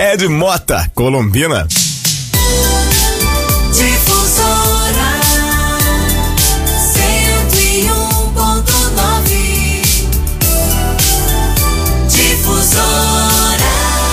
Ed Mota, Colombina. Difusora 101.9. Difusora.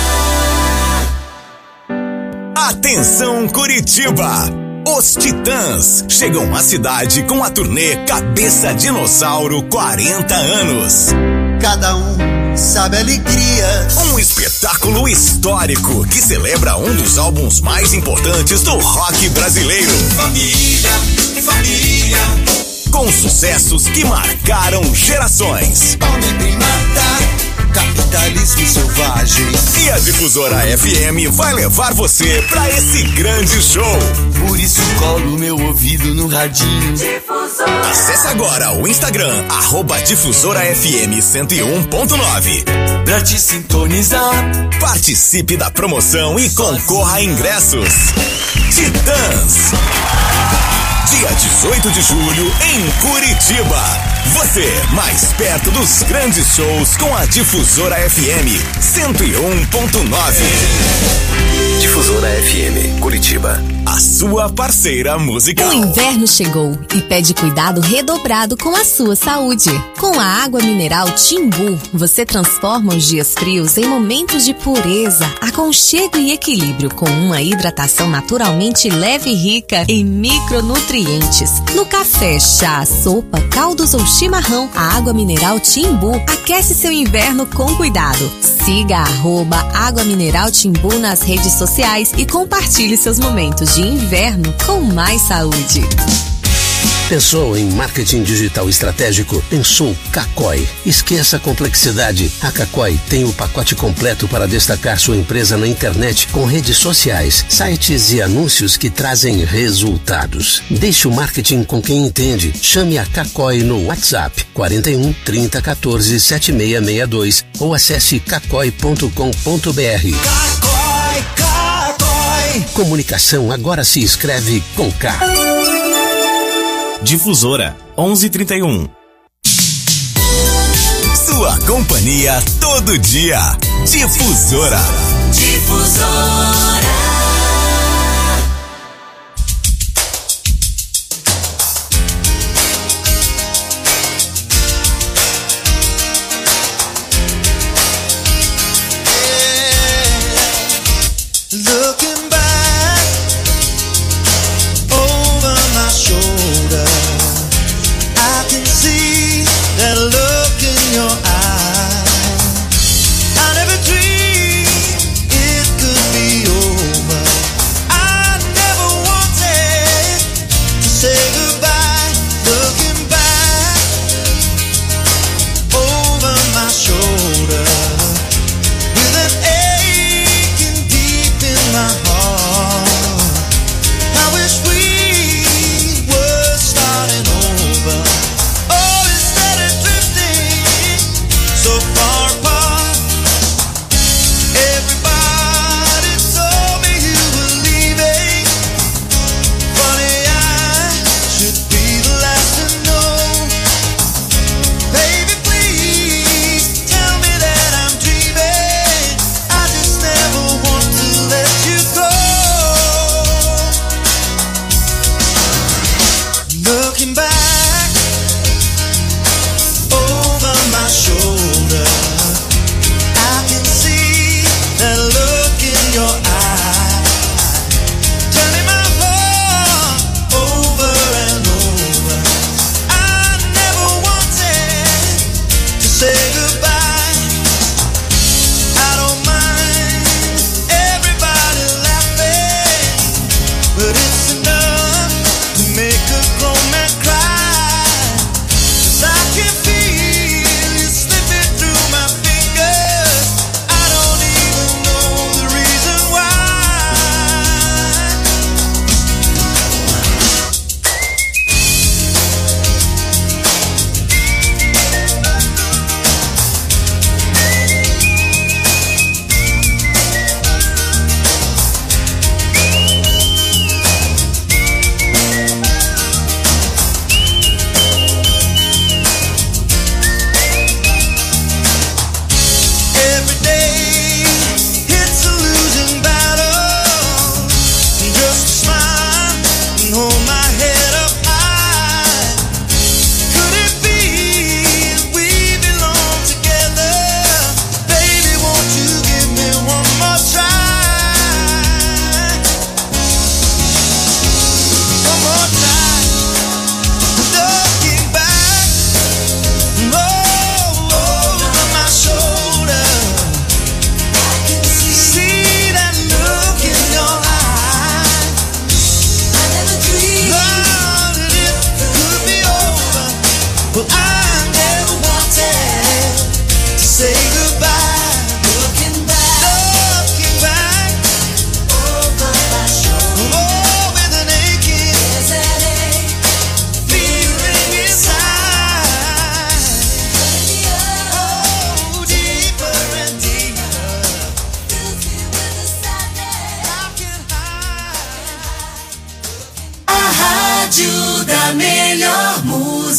Atenção, Curitiba! Os Titãs chegam à cidade com a turnê Cabeça Dinossauro 40 anos. Cada um sabe a alegria. Um espetáculo histórico que celebra um dos álbuns mais importantes do rock brasileiro. Família, família. Com sucessos que marcaram gerações. Homem primata, capitalismo selvagem. E a Difusora FM vai levar você pra esse grande show. Por isso colo meu ouvido no radinho. Difusora. Acesse agora o Instagram, @DifusoraFM 101.9. Pra te sintonizar. Participe da promoção e concorra a ingressos. Titãs. Dia 18 de julho em Curitiba. Você mais perto dos grandes shows com a Difusora FM 101.9. Difusora FM, Curitiba. A sua parceira musical. O inverno chegou e pede cuidado redobrado com a sua saúde. Com a água mineral Timbu, você transforma os dias frios em momentos de pureza, aconchego e equilíbrio com uma hidratação naturalmente leve e rica em micronutrientes. No café, chá, sopa, caldos ou chimarrão, a água mineral Timbu aquece seu inverno com cuidado. Siga @Água Mineral Timbu nas redes sociais e compartilhe seus momentos de inverno com mais saúde. Pensou em marketing digital estratégico? Pensou Kakoi. Esqueça a complexidade. A Kakoi tem o pacote completo para destacar sua empresa na internet com redes sociais, sites e anúncios que trazem resultados. Deixe o marketing com quem entende. Chame a Kakoi no WhatsApp 41 30 14 7662 ou acesse kakoi.com.br. Kakoi, Kakoi. Comunicação agora se escreve com K. Difusora 11:31. Sua companhia todo dia. Difusora. Difusora. Looking back over my shoulder, I can see that look in your eye. I never dreamed it could be over. I never wanted to say goodbye. Looking back over my shoulder with an aching deep in my heart.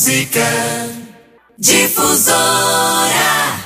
música. Difusora.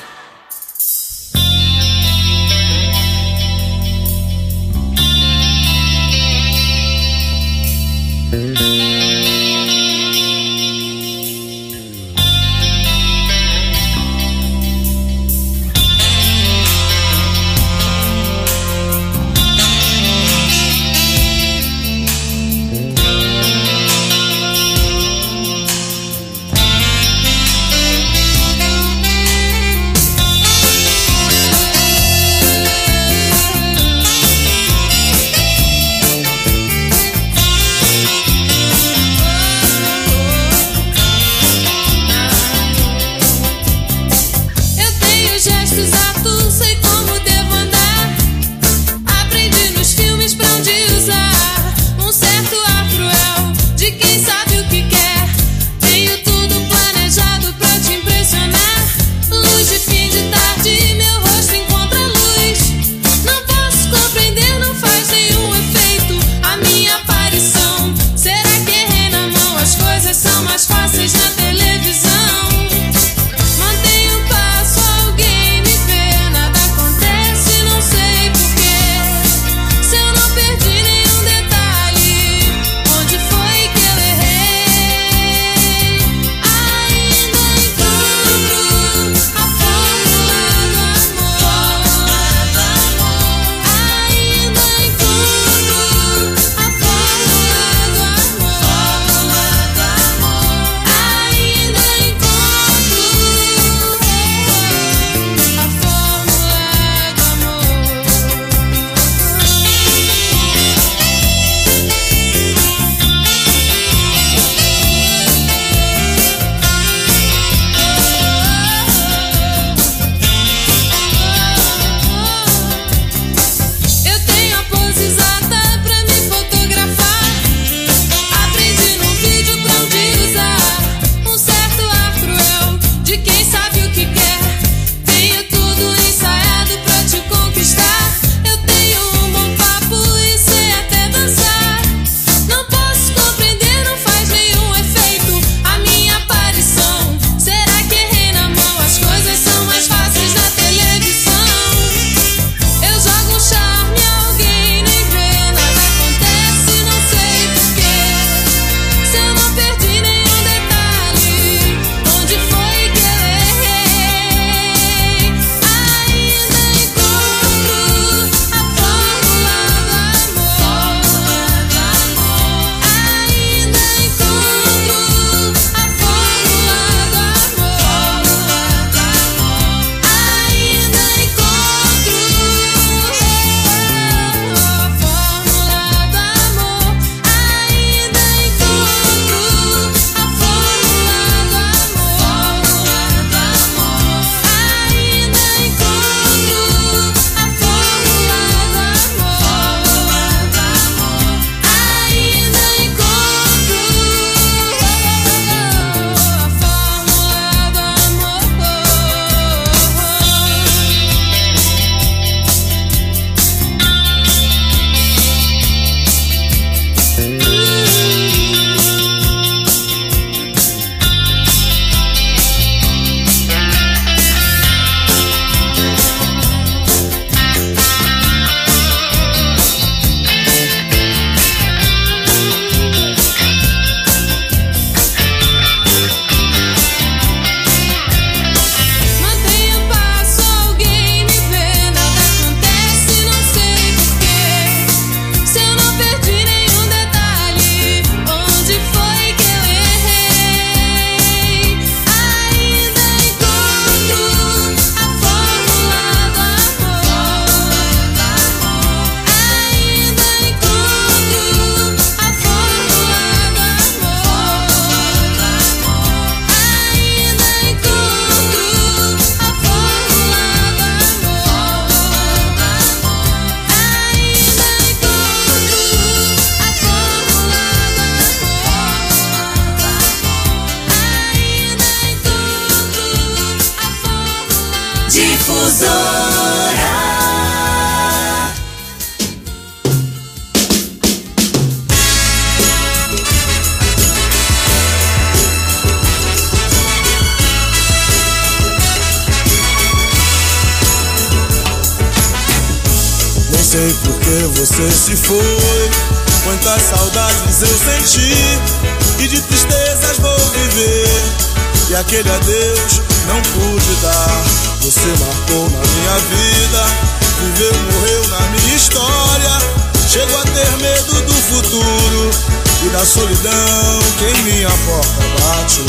sei por que você se foi. Quantas saudades eu senti e de tristezas vou viver. E aquele adeus não pude dar. Você marcou na minha vida, viveu, morreu na minha história. Chego a ter medo do futuro e da solidão que em minha porta bate.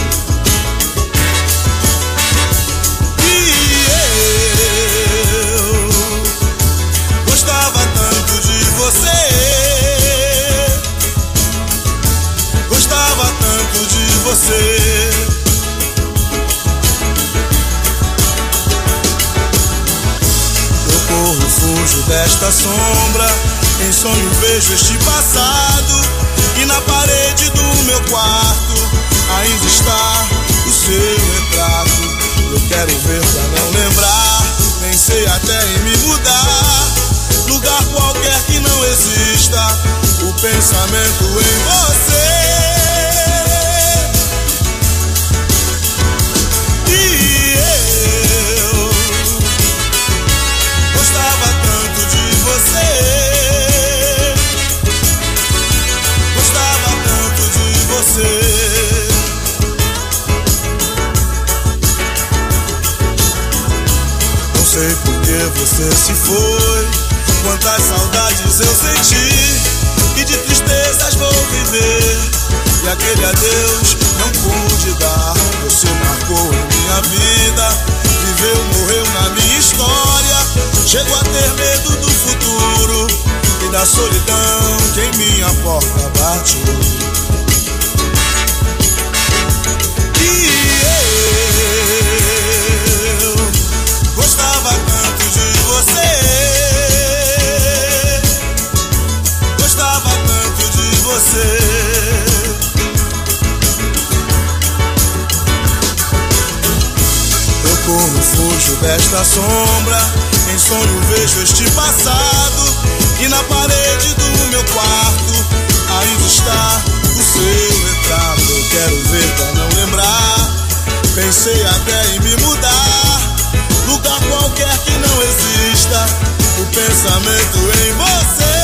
E eu gostava tanto de você, gostava tanto de você. Eu corro, fujo desta sombra, em sonho vejo este passado, e na parede do meu quarto ainda está o seu retrato. Eu quero ver pra não lembrar, pensei até em me mudar, lugar qualquer que não exista o pensamento em você. E eu gostava tanto de você, gostava tanto de você. Não sei por que você se foi, quantas saudades eu senti e de tristezas vou viver. E aquele adeus não pude dar. Você marcou em minha vida, viveu, morreu na minha história. Chego a ter medo do futuro e da solidão que em minha porta bate. E eu gostava tanto de você, gostava tanto de você. Eu corro, fujo desta sombra, em sonho vejo este passado, e na parede do meu quarto ainda está o seu retrato. Eu quero ver pra não lembrar, pensei até em me mudar, lugar qualquer que não exista o pensamento em você.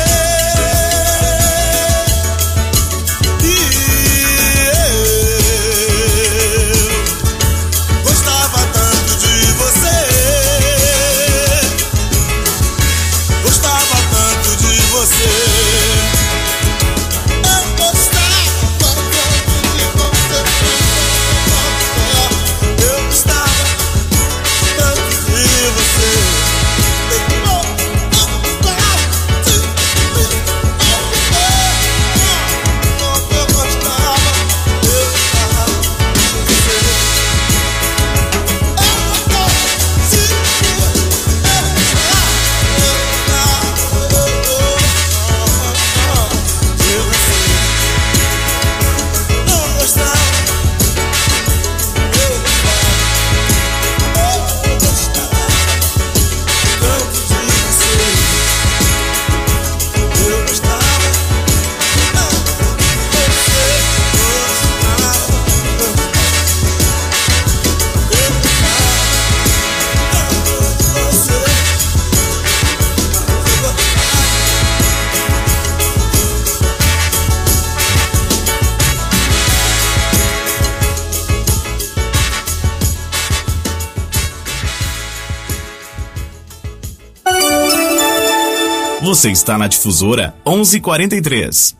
Você está na Difusora 1143.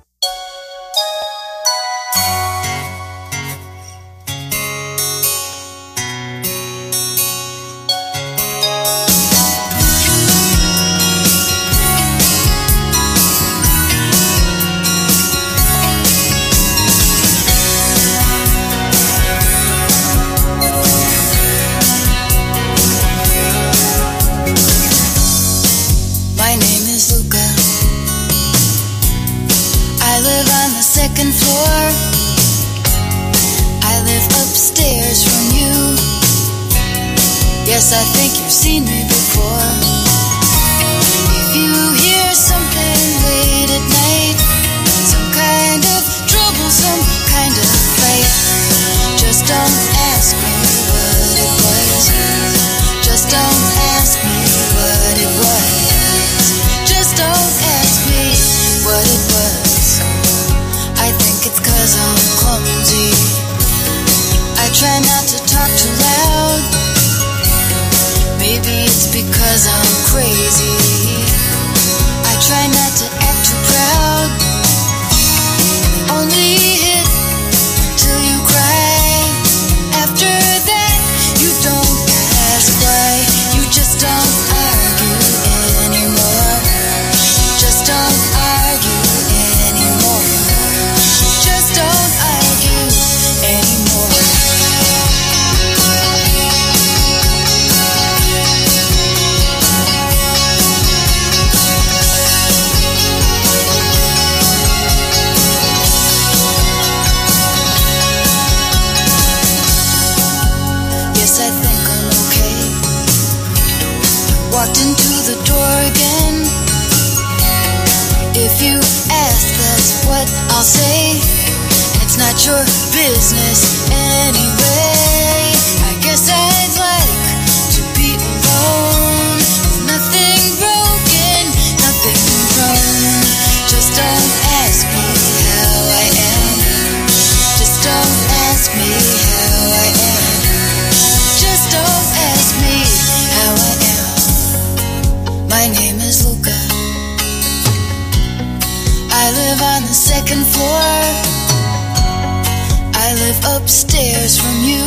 Just don't ask me what it was. If you ask, that's what I'll say. It's not your business anyway. I guess I'd like to be alone, with nothing broken, nothing wrong. Just don't ask me how I am. Just don't ask me how I am. Just don't ask me how I am. My name is Luca. I live on the second floor. I live upstairs from you.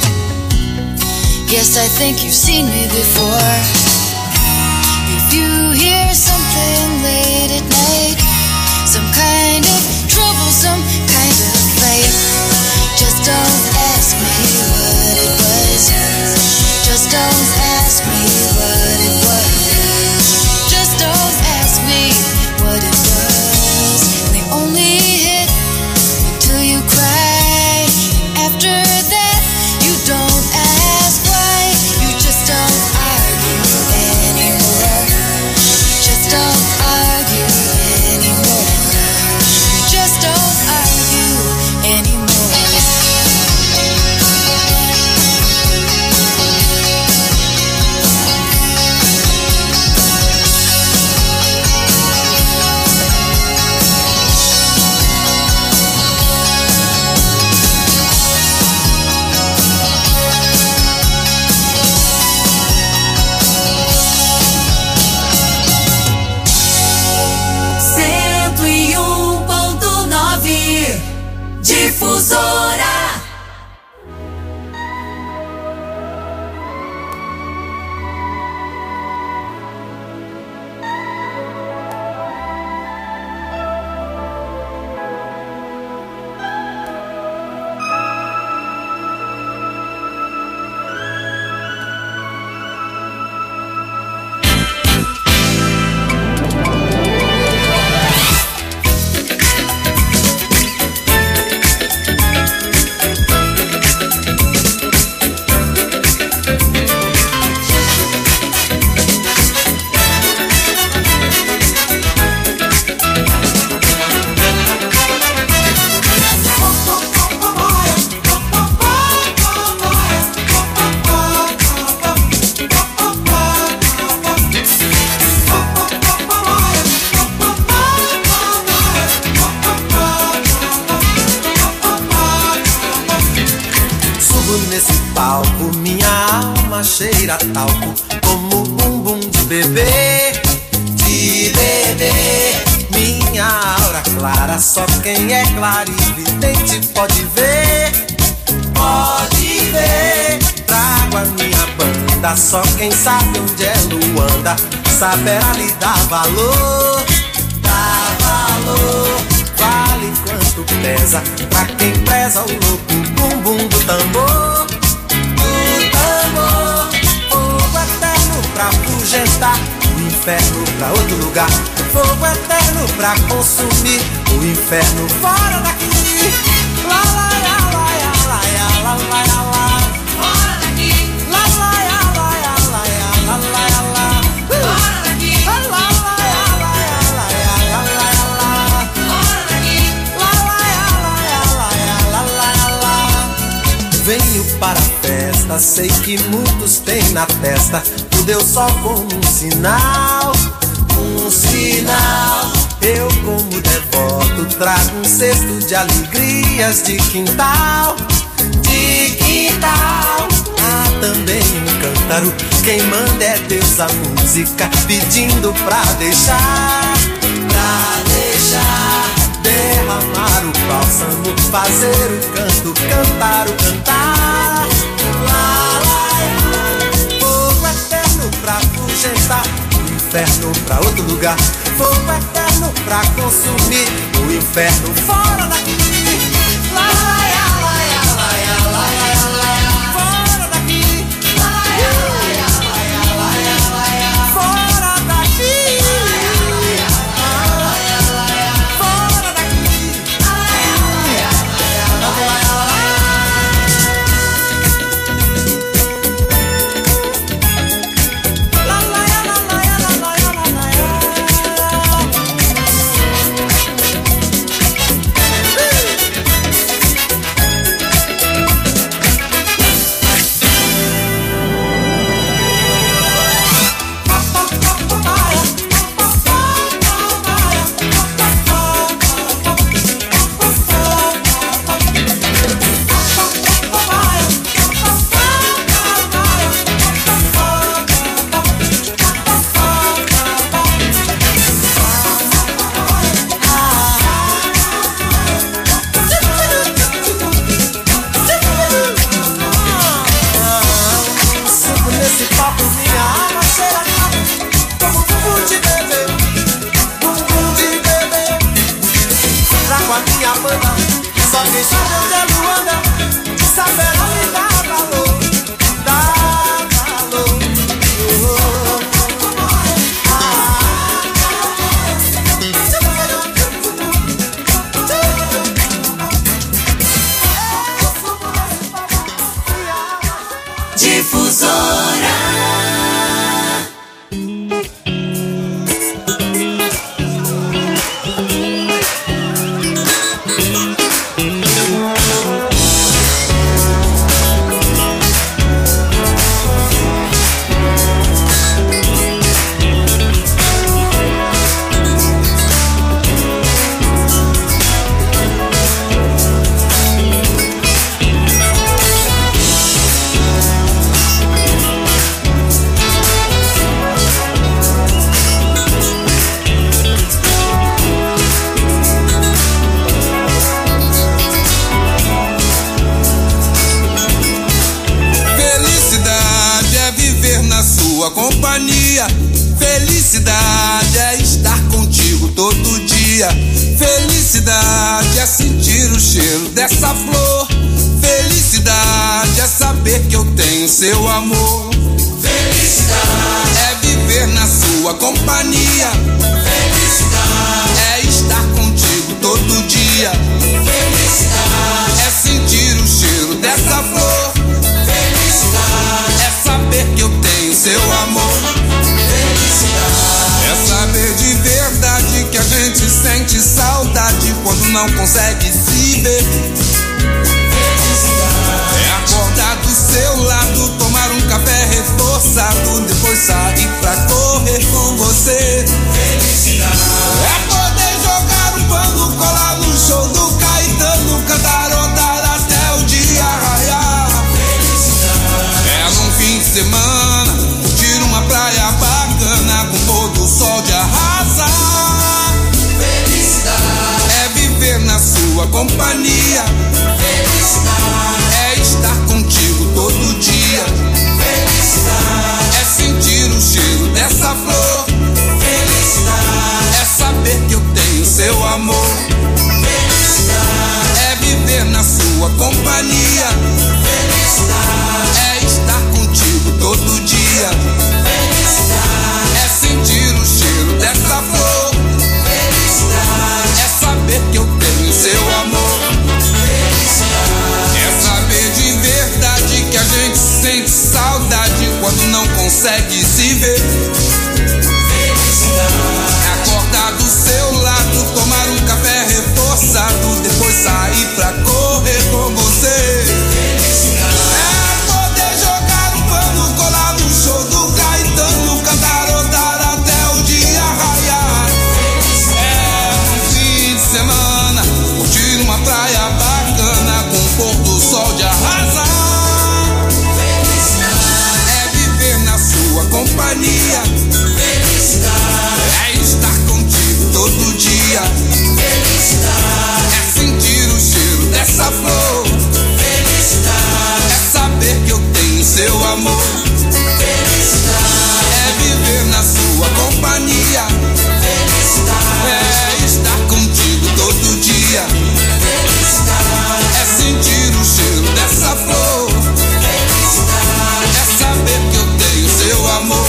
Yes, I think you've seen me before. If you hear something late at night, some kind of trouble, some kind of fight, just don't ask me what it was. Just don't ask me what it was. Just don't ask me what it was. They only hit until you cry. After that, you don't ask why. You just don't argue anymore. Just don't argue anymore. You just don't argue anymore. Difusora. Nesse palco, minha alma cheira talco, como bumbum de bebê, minha aura clara, só quem é clarividente pode ver, trago a minha banda, só quem sabe onde é Luanda, saberá lhe dar valor, vale quanto pesa, pra quem preza o louco bumbum do tambor, fogo eterno pra afugentar, o inferno pra outro lugar, fogo eterno pra consumir, o inferno fora daqui, lá lá lá lá lá lá lá lá, fora daqui, lá lá lá lá lá lá lá lá, fora daqui, lá lá lá lá lá lá lá lá, fora daqui, lá lá lá lá lá lá. Venho para a festa, sei que muitos têm na testa, tudo eu só como um sinal, eu como devoto trago um cesto de alegrias de quintal, há também um cântaro, quem manda é Deus a música, pedindo pra deixar, derramar o bálsamo, fazer o canto, cantar o cantar, fogo eterno pra afugentar, o inferno pra outro lugar, fogo eterno pra consumir, o inferno fora daqui, lá lá lá lá lá lá, fora daqui, lá lá lá lá lá, fora daqui, fora daqui, foi não. Só quem sabe onde é Luanda, saberá me dar valor. Dá valor. Difusora. Companhia, felicidade é estar contigo todo dia. Felicidade é sentir o cheiro dessa flor. Felicidade é saber que eu tenho seu amor. Felicidade é viver na sua companhia. Felicidade é estar contigo todo dia. Felicidade é sentir o cheiro dessa flor. Felicidade é saber que eu tenho seu amor. Felicidade é saber de verdade que a gente sente saudade quando não consegue se ver. Felicidade é acordar do seu lado, tomar um café reforçado, depois sair pra correr com você. Felicidade é poder jogar um pano, colar no show do Caetano, cantarotar até o dia raiar. É num fim de semana, curtir uma praia bacana com pôr do sol de arrasar. Felicidade é viver na sua companhia. Felicidade é estar contigo todo dia. Felicidade é sentir o cheiro dessa flor. Felicidade é saber que eu tenho seu amor. Felicidade é viver na sua companhia. Felicidade é estar contigo todo dia. Felicidade é sentir o cheiro dessa flor. Felicidade é saber que eu tenho seu amor. Felicidade é saber de verdade que a gente sente saudade quando não consegue se ver. Felicidade é acordar do seu lado, tomar um café reforçado, depois sair pra correr com você. Felicidade é poder jogar um pano, colar no show do Caetano, cantarotar até o dia raiar. É um fim de semana, curtir uma praia bacana com pôr do sol de arrasar. Felicidade é viver na sua companhia. Felicidade é estar contigo todo dia. Felicidade é sentir o cheiro dessa flor. Felicidade é saber que eu tenho seu amor. Felicidade é viver na sua companhia. Felicidade é estar contigo todo dia. Felicidade é sentir o cheiro dessa flor. Felicidade é saber que eu tenho seu amor.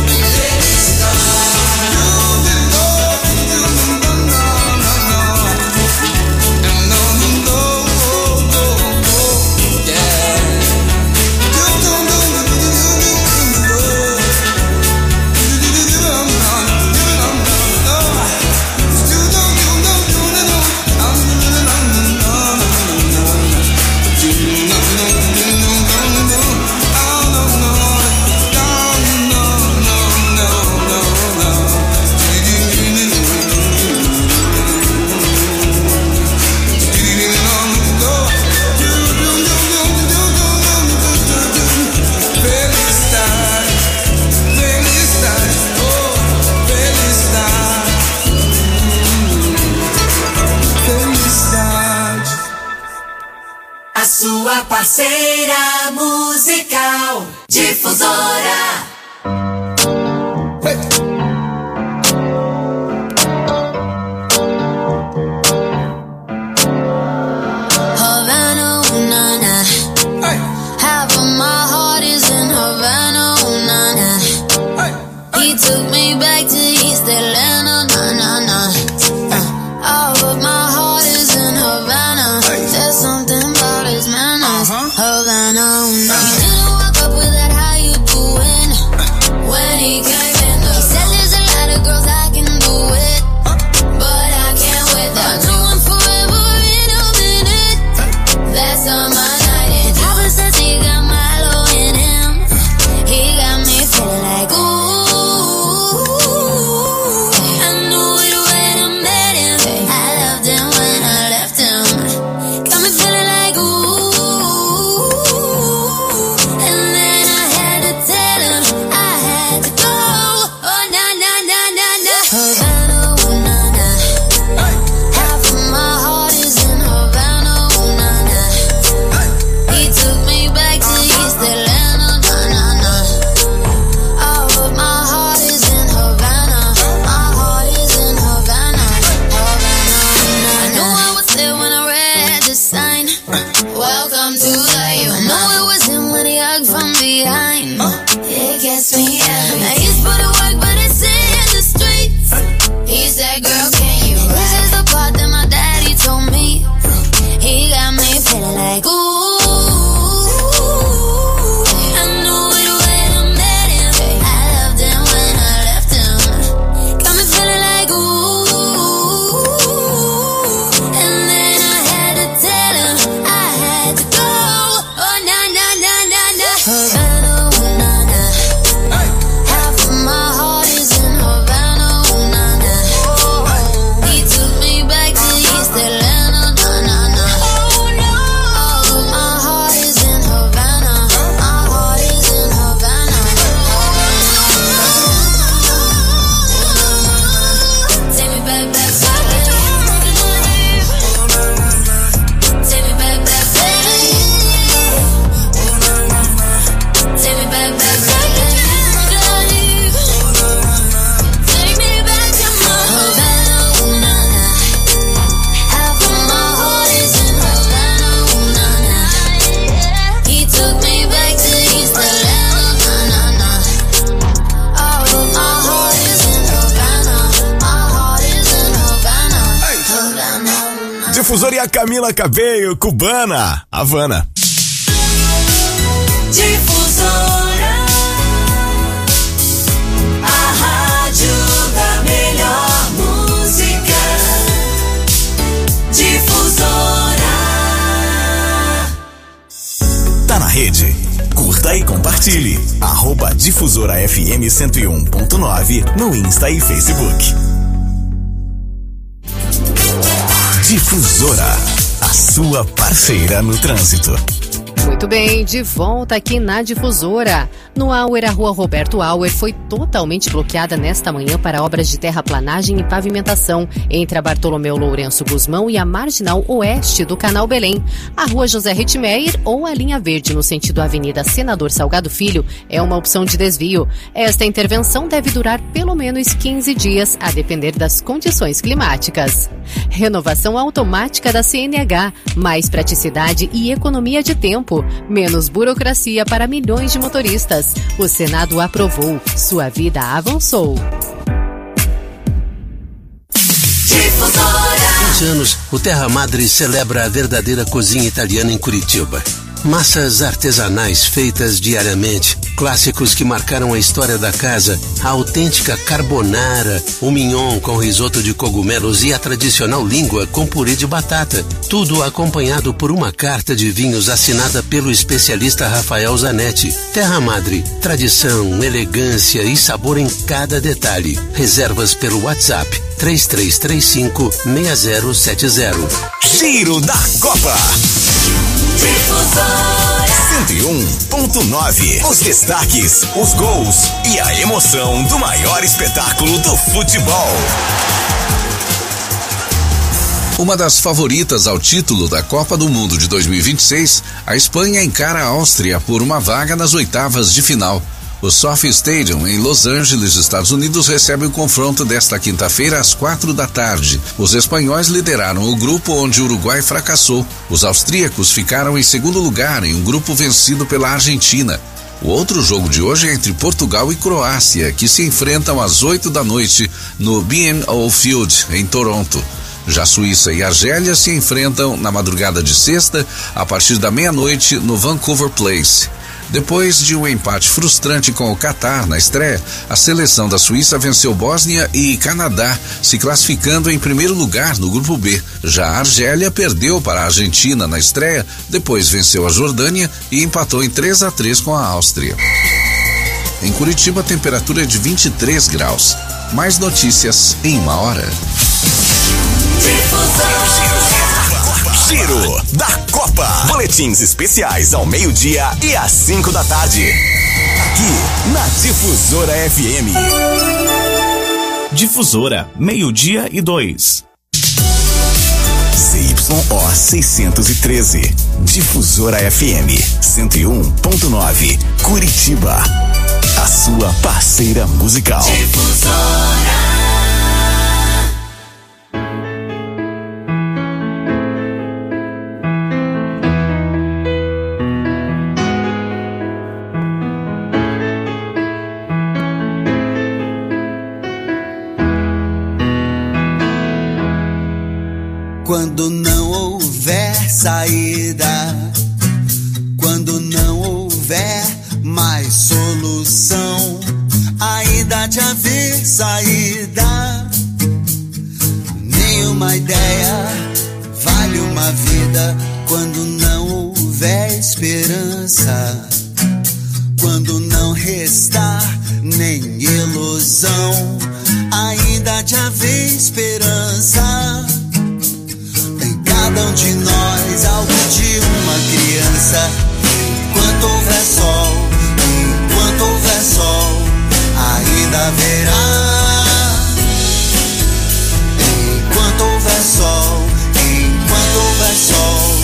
Sua parceira musical, Difusora. Difusora e a Camila Cabello, Cubana, Havana. Difusora, a rádio da melhor música. Difusora. Tá na rede? Curta e compartilhe. @Difusora FM 101.9 no Insta e Facebook. Difusora, a sua parceira no trânsito. Muito bem, de volta aqui na Difusora. No Auer, a rua Roberto Auer foi totalmente bloqueada nesta manhã para obras de terraplanagem e pavimentação entre a Bartolomeu Lourenço Guzmão e a marginal oeste do Canal Belém. A rua José Rittmeyer ou a linha verde no sentido Avenida Senador Salgado Filho é uma opção de desvio. Esta intervenção deve durar pelo menos 15 dias, a depender das condições climáticas. Renovação automática da CNH, mais praticidade e economia de tempo, menos burocracia para milhões de motoristas. O Senado aprovou, sua vida avançou. 20 anos, o Terra Madre celebra a verdadeira cozinha italiana em Curitiba. Massas artesanais feitas diariamente, clássicos que marcaram a história da casa, a autêntica carbonara, o mignon com risoto de cogumelos e a tradicional língua com purê de batata. Tudo acompanhado por uma carta de vinhos assinada pelo especialista Rafael Zanetti. Terra Madre, tradição, elegância e sabor em cada detalhe. Reservas pelo WhatsApp 3335-6070. Giro da Copa. 101.9. Os destaques, os gols e a emoção do maior espetáculo do futebol. Uma das favoritas ao título da Copa do Mundo de 2026, a Espanha encara a Áustria por uma vaga nas oitavas de final. O SoFi Stadium, em Los Angeles, Estados Unidos, recebe o confronto desta quinta-feira às 4h. Os espanhóis lideraram o grupo onde o Uruguai fracassou. Os austríacos ficaram em segundo lugar em um grupo vencido pela Argentina. O outro jogo de hoje é entre Portugal e Croácia, que se enfrentam às 20h no B&O Field, em Toronto. Já Suíça e Argélia se enfrentam na madrugada de sexta, a partir da meia-noite, no Vancouver Place. Depois de um empate frustrante com o Catar na estreia, a seleção da Suíça venceu Bósnia e Canadá, se classificando em primeiro lugar no grupo B. Já a Argélia perdeu para a Argentina na estreia, depois venceu a Jordânia e empatou em 3-3 com a Áustria. Em Curitiba, a temperatura é de 23 graus. Mais notícias em 1 hora. Giro da Copa. Boletins especiais ao 12:00 e às 5h. Aqui na Difusora FM. Difusora, 12:02. ZYO 613. Difusora FM 101.9. Curitiba. A sua parceira musical. Difusora. Quando não houver saída, quando não houver mais solução, ainda de haver saída, nenhuma ideia vale uma vida. Quando não houver esperança, quando não restar nem ilusão, ainda de haver esperança. Cada um de nós, algo de uma criança. Enquanto houver sol, enquanto houver sol, ainda haverá. Enquanto houver sol, enquanto houver sol.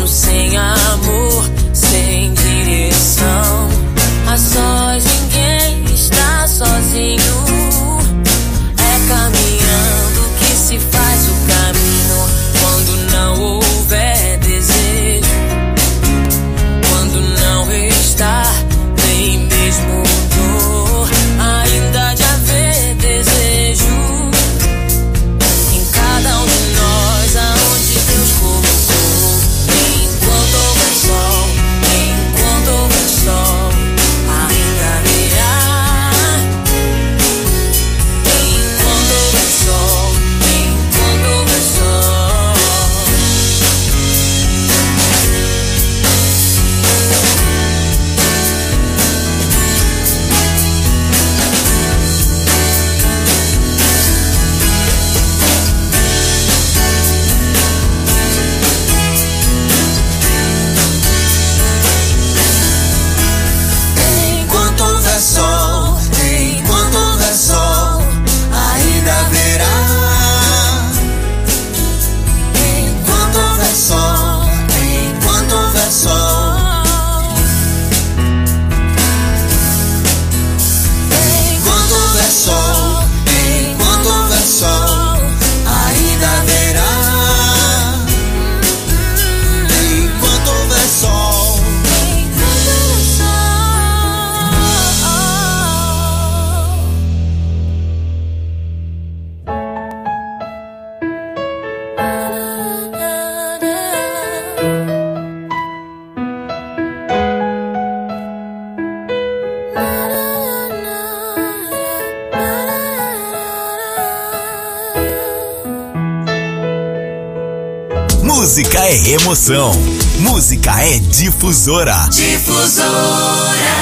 Amor sem direção, a sós ninguém música é emoção. Música é Difusora. Difusora.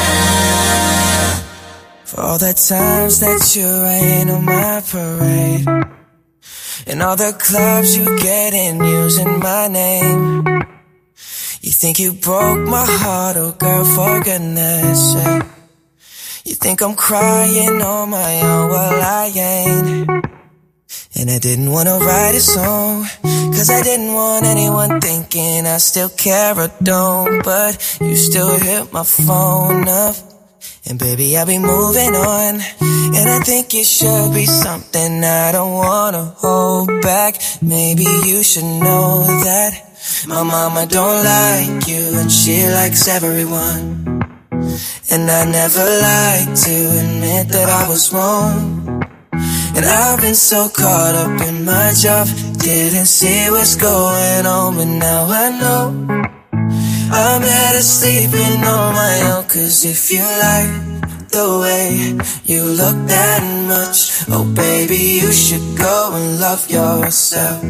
For all the times that you rain on my parade, and all the clubs you get in using my name. You think you broke my heart, oh girl, for goodness sake. You think I'm crying on my own, well I ain't. And I didn't wanna write a song, cause I didn't want anyone thinking I still care or don't. But you still hit my phone up, and baby I'll be moving on. And I think it should be something I don't wanna hold back. Maybe you should know that my mama don't like you, and she likes everyone. And I never like to admit that I was wrong. And I've been so caught up in my job, didn't see what's going on, but now I know I'm better sleeping on my own. Cause if you like the way you look that much, oh baby, you should go and love yourself.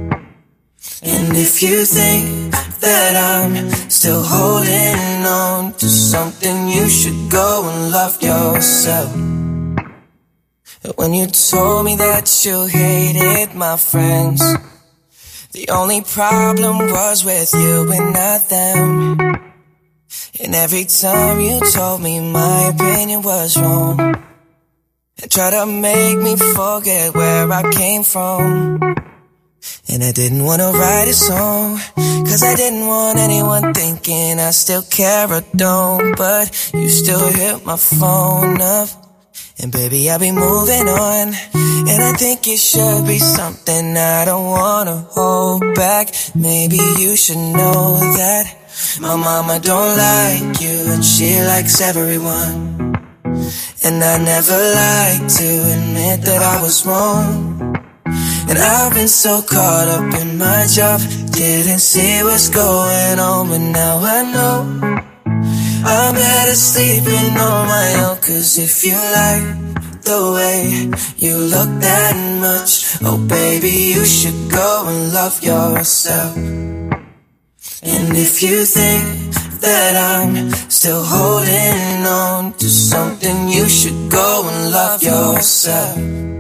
And if you think that I'm still holding on to something, you should go and love yourself. When you told me that you hated my friends, the only problem was with you and not them. And every time you told me my opinion was wrong, and tried to make me forget where I came from. And I didn't wanna write a song, cause I didn't want anyone thinking I still care or don't. But you still hit my phone up, and baby I'll be moving on. And I think it should be something I don't wanna hold back. Maybe you should know that my mama don't like you, and she likes everyone. And I never like to admit that I was wrong. And I've been so caught up in my job, didn't see what's going on, but now I know I'm better sleeping on my own. Cause if you like the way you look that much, oh baby, you should go and love yourself. And if you think that I'm still holding on to something, you should go and love yourself.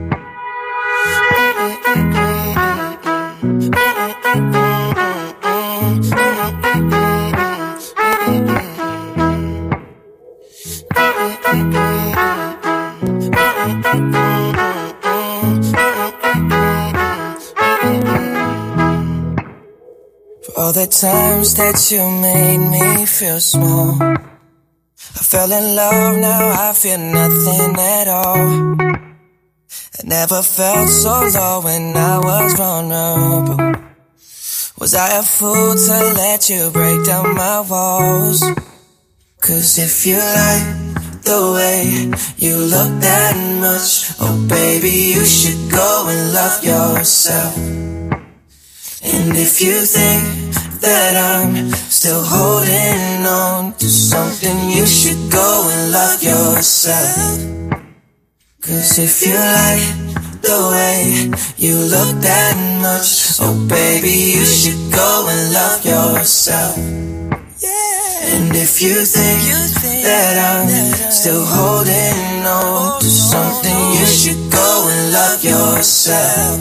For all the times that you made me feel small, I fell in love, now I feel nothing at all. I never felt so low when I was vulnerable. Was I a fool to let you break down my walls? Cause if you like the way you look that much, oh baby, you should go and love yourself. And if you think that I'm still holding on to something, you should go and love yourself. Cause if you like the way you look that much, oh baby, you should go and love yourself. And if you think that I'm still holding on to something, you should go and love yourself.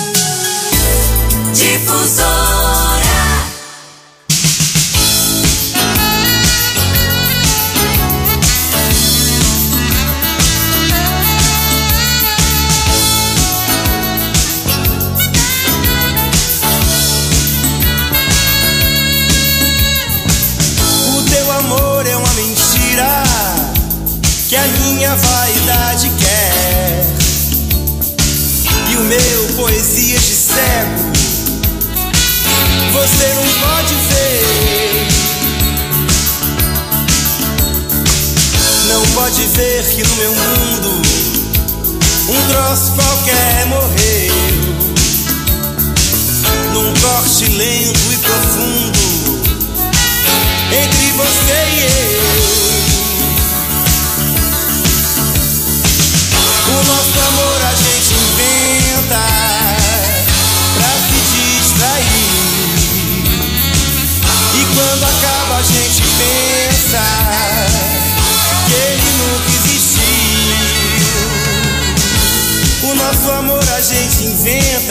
Difusora. Que a minha vaidade quer, e o meu poesias de cego você não pode ver. Não pode ver que no meu mundo um troço qualquer morreu, num corte lento e profundo entre você e eu. O nosso amor a gente inventa pra se distrair, nosso amor a gente inventa.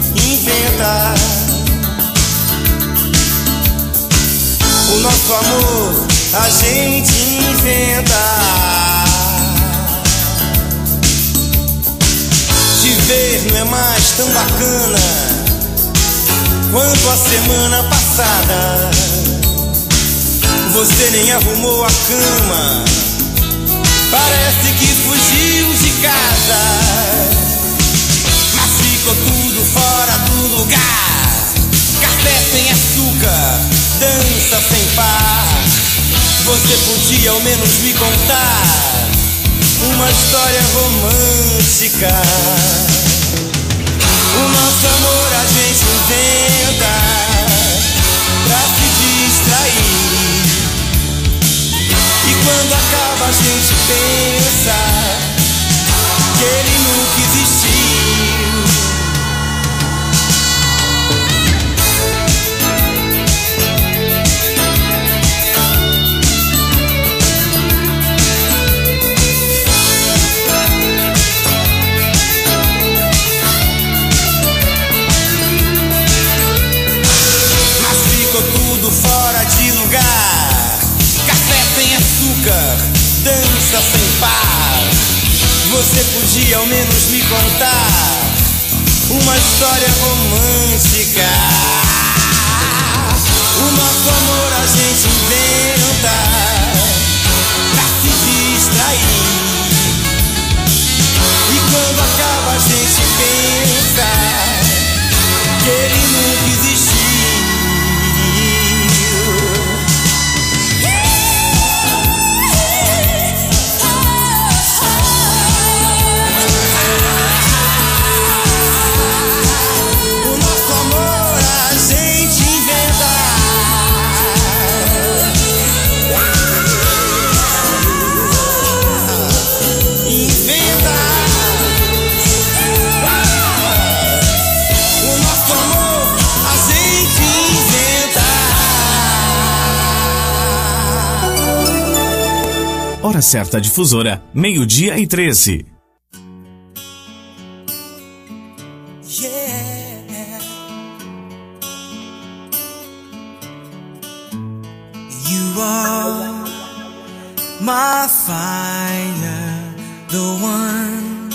O nosso amor a gente inventa. Te ver não é mais tão bacana quanto a semana passada. Você nem arrumou a cama, parece que fugiu de casa. Mas ficou tudo fora do lugar. Café sem açúcar, dança sem par. Você podia ao menos me contar uma história romântica. O nosso amor a gente inventa pra se distrair. E quando acaba a gente pensa que ele nunca existiu. Fora de lugar, café sem açúcar, dança sem par. Você podia ao menos me contar uma história romântica. O nosso amor a gente inventa pra se distrair. E quando acaba a gente pensa que ele nunca existiu. Hora certa difusora, 12:13. Yeah. You are my fire, the one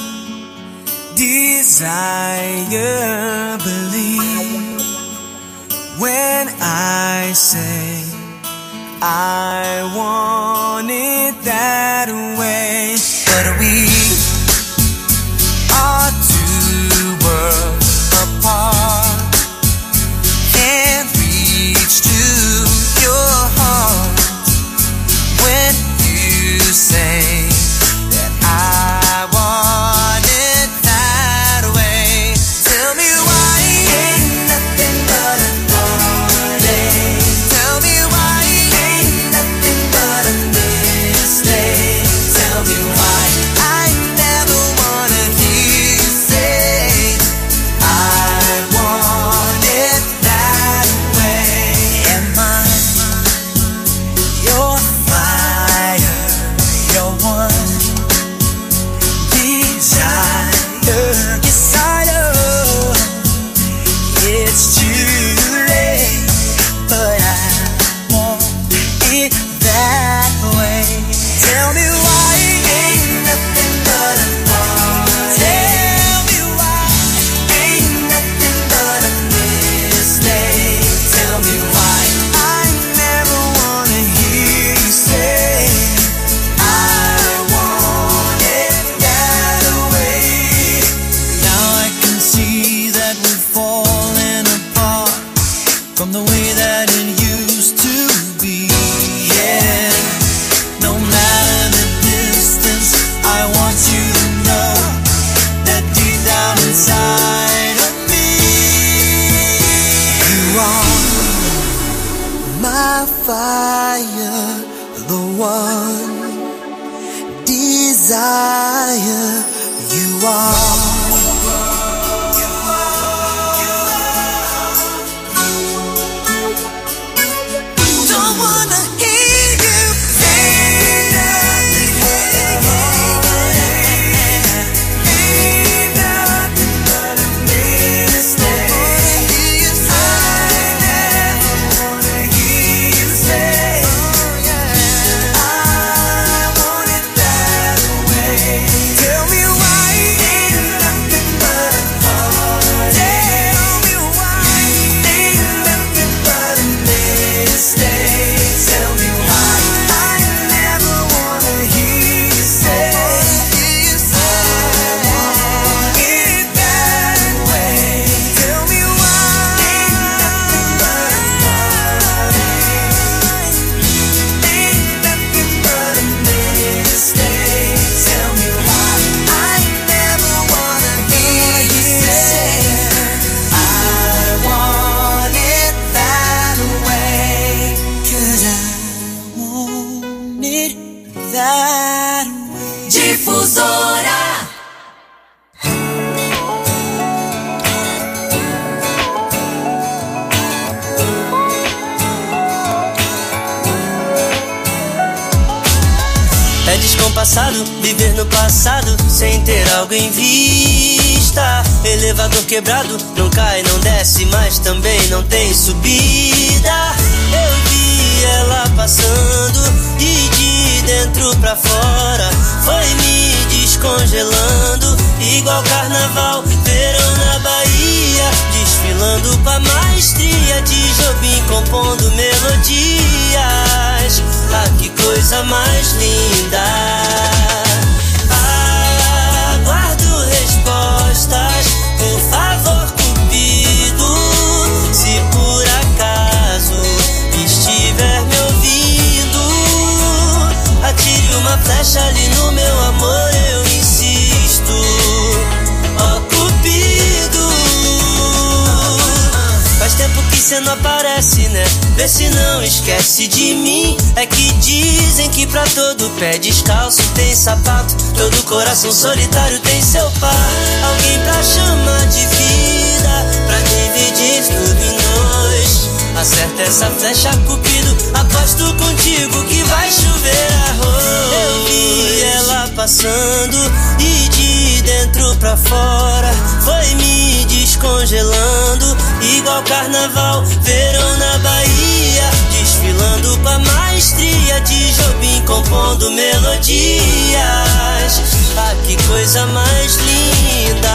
desire. Believe when I say I want it that way. But we are two worlds apart. Can't reach to your heart when you say that I want it that way. Tell me why ain't nothing but a party. Tell me why ain't nothing but a mistake. Tell me why I never wanna hear you say I want it that way. Am I your fire, your one desire? Yes, I know it's too late, but I want it that way. Tell me why ain't nothing but a party. Tell me why ain't nothing but a mistake. Tell me why I never wanna hear you say I want it that way. Now passado, viver no passado sem ter algo em vista. Elevador quebrado, não cai, não desce, mas também não tem subida. Eu vi ela passando e de dentro pra fora foi me descongelando, igual carnaval, verão na Bahia, desfilando com a maestria de Jobim, compondo melodias. Ah, que coisa mais linda. Aguardo respostas, por favor, Cupido. Se por acaso estiver me ouvindo, atire uma flecha ali no meu amor, eu insisto. Ó, Cupido. Faz tempo que cê não aparece, né? Vê se não esquece de mim. É que dizem que pra todo pé descalço tem sapato, todo coração solitário tem seu par. Alguém pra chamar de vida, pra dividir tudo em nós. Acerta essa flecha, Cupido, aposto contigo que vai chover arroz. Eu vi ela passando e de dentro pra fora foi me descongelando, igual carnaval, verão na Bahia, desfilando com a maestria de Jobim, compondo melodias. Ah, que coisa mais linda.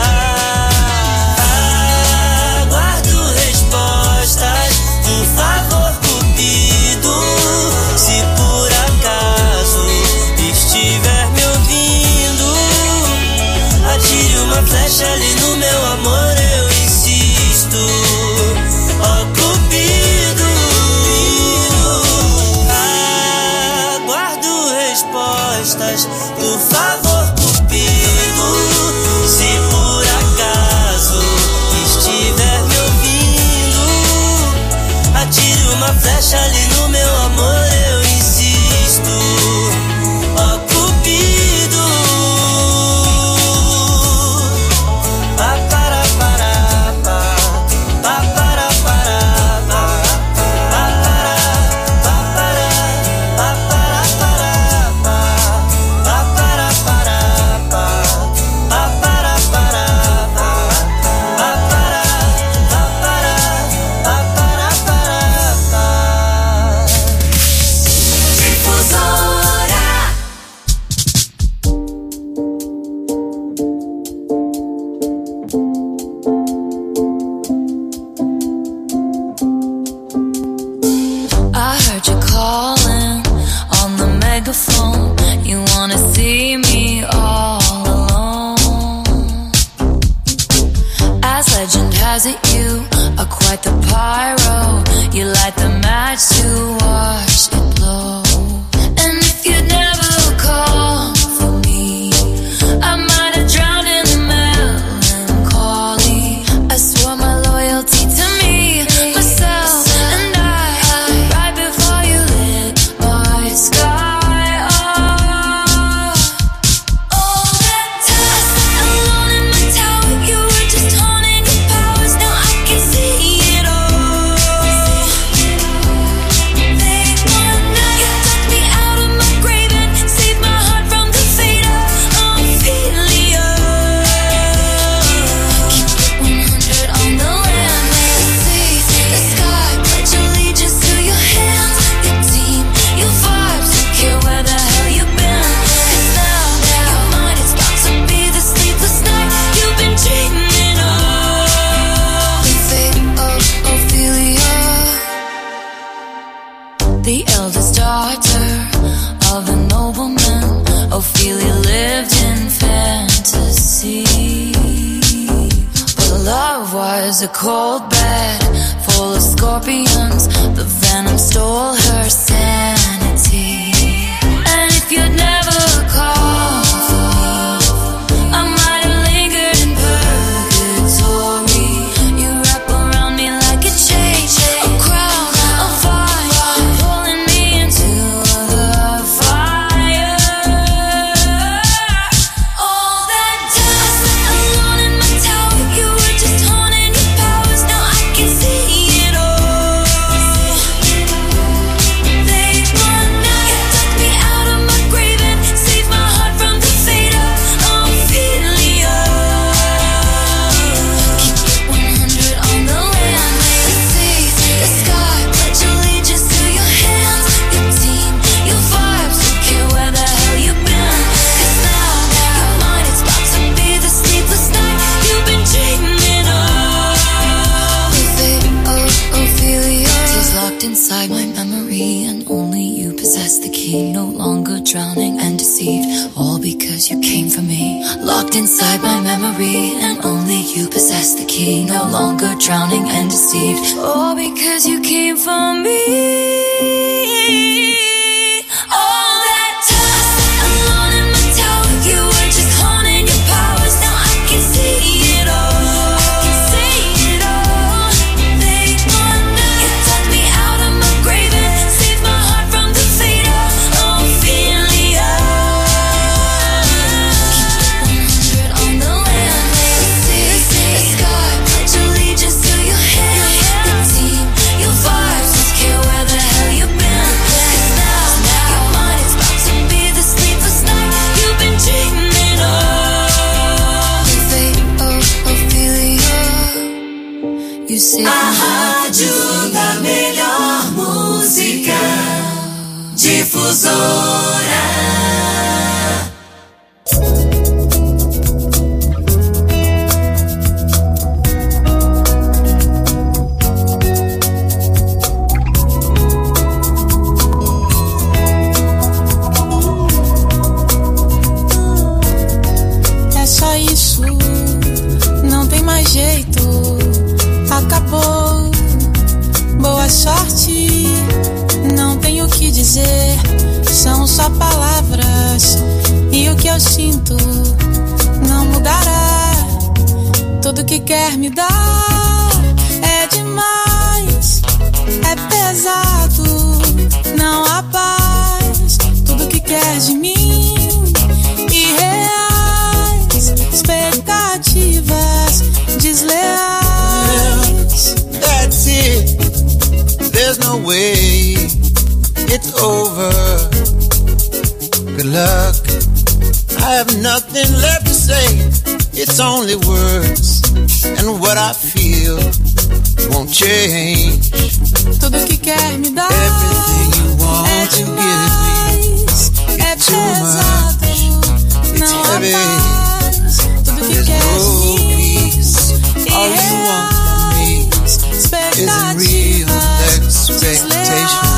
Aguardo respostas, por favor, Cupido. Se por acaso estiver me ouvindo, atire uma flecha ali no meu amor, eu insisto. Ó, Cupido. Aguardo respostas, por favor, Cupido. Se por acaso estiver me ouvindo, atire uma flecha ali no meu amor, eu insisto. Ó, Cupido. Pa para para pa, pa para para pa, pa para pa para pa para para pa, pa para para pa, pa para para pa, pa para pa para pa para pa. Difusora. I heard you calling on the megaphone. You wanna see me all alone. As legend has it, you are quite the pyro. You light the match to watch it blow. And if you'd never call for me, I might have drowned in the melancholy. I swore my loyalty to me, myself, and I. Right before you lit my sky up. All that time alone in my tower, you were just honing your powers. Now I can see it all. They wanna, you took me out of my grave and saved my heart from the fate of Ophelia. Keep it 100 on the land. See the sky, pledge allegiance to your hands. Your team, your vibes, don't care where the hell you've been. 'Cause now your mind is about to be the sleepless night you've been dreaming of. The fate of Ophelia, the eldest daughter of a nobleman. Ophelia lived in fantasy, but love was a cold bed full of scorpions. The venom stole her sanity. And if you'd never called for me, I might have lingered in purgatory. You wrap around me like a chain, a crown, a fire, pulling me into the fire. All that time alone in my tower, you were just honing your powers. Now I can see it all. They key, no longer drowning and deceived. All because you came for me, locked inside my memory, and only you possess the key. No longer drowning and deceived. All because you came for me. All that time alone in my tower, you were just honing your powers. Now I can see it all. A rádio da melhor música, Difusora. É só isso, não tem mais jeito. Acabou, boa sorte, não tenho o que dizer, são só palavras, e o que eu sinto não mudará. Tudo que quer me dar é demais, é pesado, não há paz. Tudo que quer de mim, irreais, expectativas desleais. That's it, there's no way, it's over. Good luck, I have nothing left to say. It's only words, and what I feel won't change. Tudo que quer me dar, everything you want é to demais, give me, é pesado, não há paz. Tudo que quer de mim, all you want from me isn't real expectations.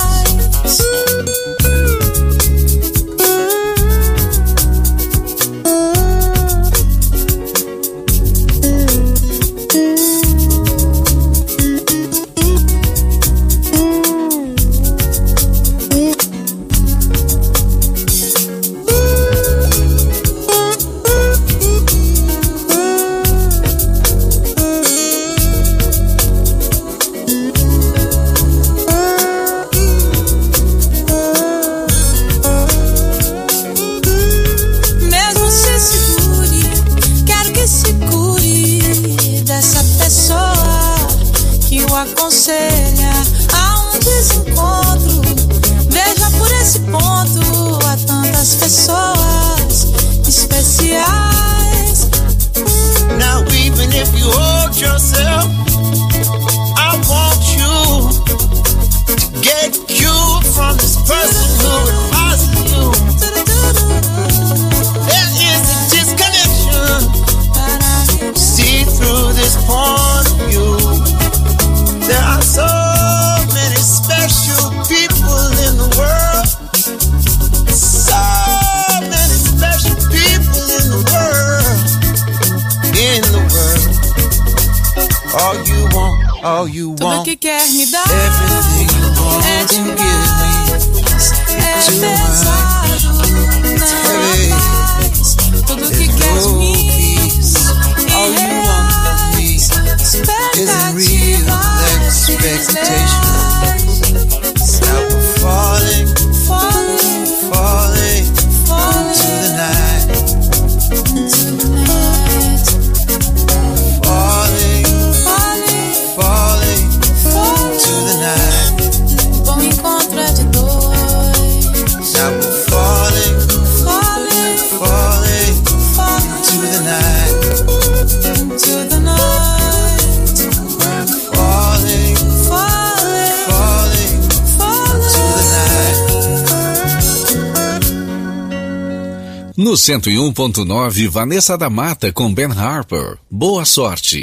Aconselha a um desencontro. Veja por esse ponto, há tantas pessoas especiais. Now even if you hold yourself, I want you to get cured from this person who advises you. There is a disconnection. See through this point of view. There are so many special people in the world. So many special people in the world. In the world. All you Tudo want. que quer me dar, everything you want é to give me, é pesado, não há paz. Tudo que quer de mim, all you want from me isn't real expectations. Now we're falling into the night. Falling into the night. Bom encontro é de dois. Now we're falling into the night. Into the night. No 101.9, Vanessa da Mata com Ben Harper. Boa sorte.